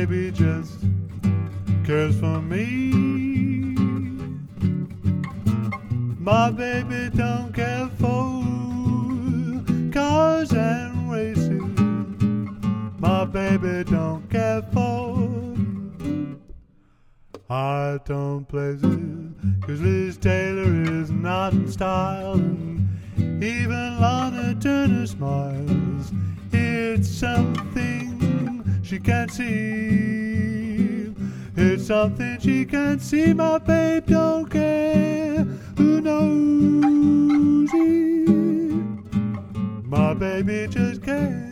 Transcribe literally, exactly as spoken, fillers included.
baby just cares for me. My baby don't care for cars and races. My baby don't care for high-tone places. 'Cause Liz Taylor is not in style, and even Lana Turner smiles. It's something she can't see. It's something she can't see. My babe don't care. Who knows? My baby just cares.